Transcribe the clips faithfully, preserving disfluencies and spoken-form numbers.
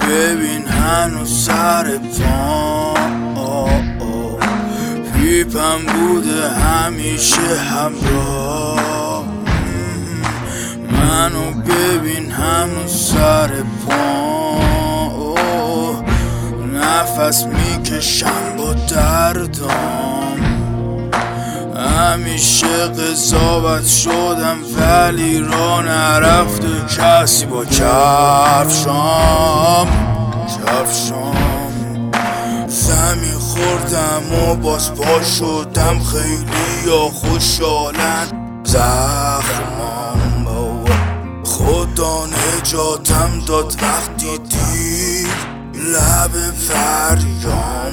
ببین هنوز سر پام، پیپم بوده همیشه همراه. منو ببین هنوز سر پام، نفس میکشم با دردام. همیشه قضاوت شدم ولی را نرفته کسی با کفشام کفشام. زمین خوردم و باز پا شدم، خیلی یا خوشحالن زخمام. خدا نجاتم داد وقتی دید لب فریام.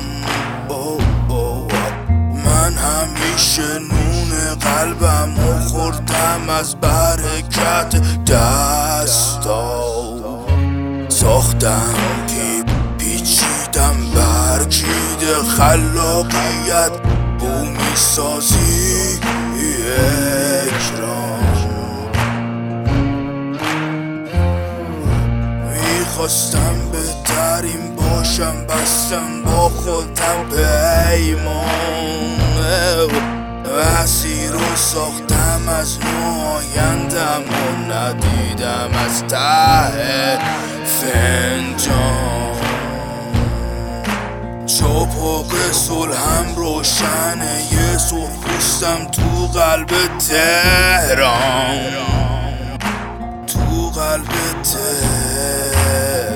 من همیشه نون قلبمو خوردم از برکت دستا. ساختم پیپ پیچیدم برکیده خلاقیت بومی سازی اکرام. میخواستم بهترین باشم، بستم با خودم پیمان. مسیر رو ساختم از نوآیندم و ندیدم از ته فنجان. چاپاق صلحم روشنه، یه سرخپوستم تو قلب تهران، تو قلب تهران.